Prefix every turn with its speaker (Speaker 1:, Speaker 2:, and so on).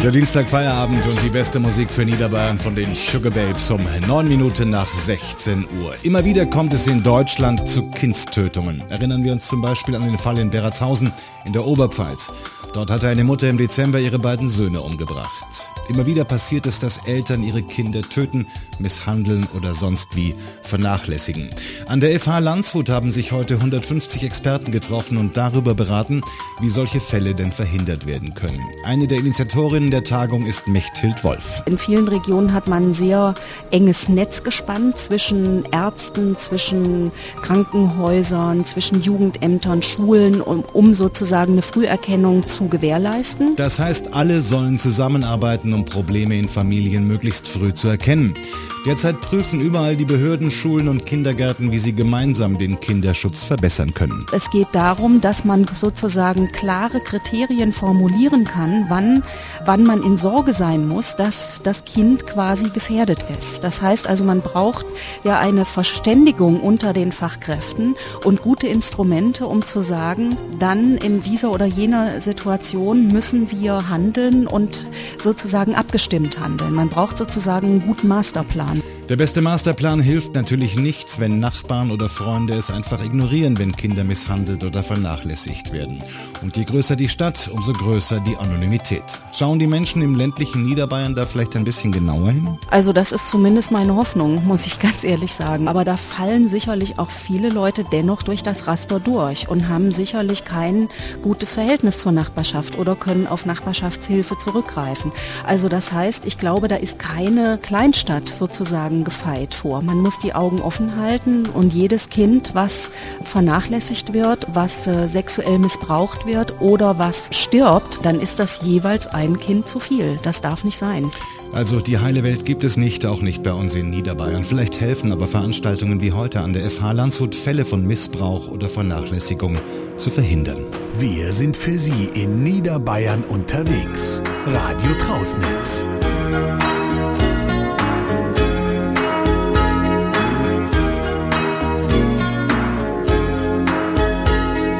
Speaker 1: Der Dienstag Feierabend und die beste Musik für Niederbayern von den Sugar Babes um 9 Minuten nach 16 Uhr. Immer wieder kommt es in Deutschland zu Kindstötungen. Erinnern wir uns zum Beispiel an den Fall in Berratshausen in der Oberpfalz. Dort hatte eine Mutter im Dezember ihre beiden Söhne umgebracht. Immer wieder passiert es, dass Eltern ihre Kinder töten, misshandeln oder sonst wie vernachlässigen. An der FH Landshut haben sich heute 150 Experten getroffen und darüber beraten, wie solche Fälle denn verhindert werden können. Eine der Initiatorinnen der Tagung ist Mechthild Wolf.
Speaker 2: In vielen Regionen hat man ein sehr enges Netz gespannt zwischen Ärzten, zwischen Krankenhäusern, zwischen Jugendämtern, Schulen, um sozusagen eine Früherkennung zu gewährleisten.
Speaker 1: Das heißt, alle sollen zusammenarbeiten, um Probleme in Familien möglichst früh zu erkennen. Derzeit prüfen überall die Behörden, Schulen und Kindergärten, wie sie gemeinsam den Kinderschutz verbessern können.
Speaker 2: Es geht darum, dass man sozusagen klare Kriterien formulieren kann, wann man in Sorge sein muss, dass das Kind quasi gefährdet ist. Das heißt also, man braucht ja eine Verständigung unter den Fachkräften und gute Instrumente, um zu sagen, dann in dieser oder jener Situation müssen wir handeln und sozusagen abgestimmt handeln. Man braucht sozusagen einen guten Masterplan.
Speaker 1: Der beste Masterplan hilft natürlich nichts, wenn Nachbarn oder Freunde es einfach ignorieren, wenn Kinder misshandelt oder vernachlässigt werden. Und je größer die Stadt, umso größer die Anonymität. Schauen die Menschen im ländlichen Niederbayern da vielleicht ein bisschen genauer hin?
Speaker 2: Also das ist zumindest meine Hoffnung, muss ich ganz ehrlich sagen. Aber da fallen sicherlich auch viele Leute dennoch durch das Raster durch und haben sicherlich kein gutes Verhältnis zur Nachbarschaft oder können auf Nachbarschaftshilfe zurückgreifen. Also das heißt, ich glaube, da ist keine Kleinstadt sozusagen gefeit vor. Man muss die Augen offen halten und jedes Kind, was vernachlässigt wird, was sexuell missbraucht wird oder was stirbt, dann ist das jeweils ein Kind zu viel. Das darf nicht sein.
Speaker 1: Also die heile Welt gibt es nicht, auch nicht bei uns in Niederbayern. Vielleicht helfen aber Veranstaltungen wie heute an der FH Landshut, Fälle von Missbrauch oder Vernachlässigung zu verhindern.
Speaker 3: Wir sind für Sie in Niederbayern unterwegs. Radio Trausnitz.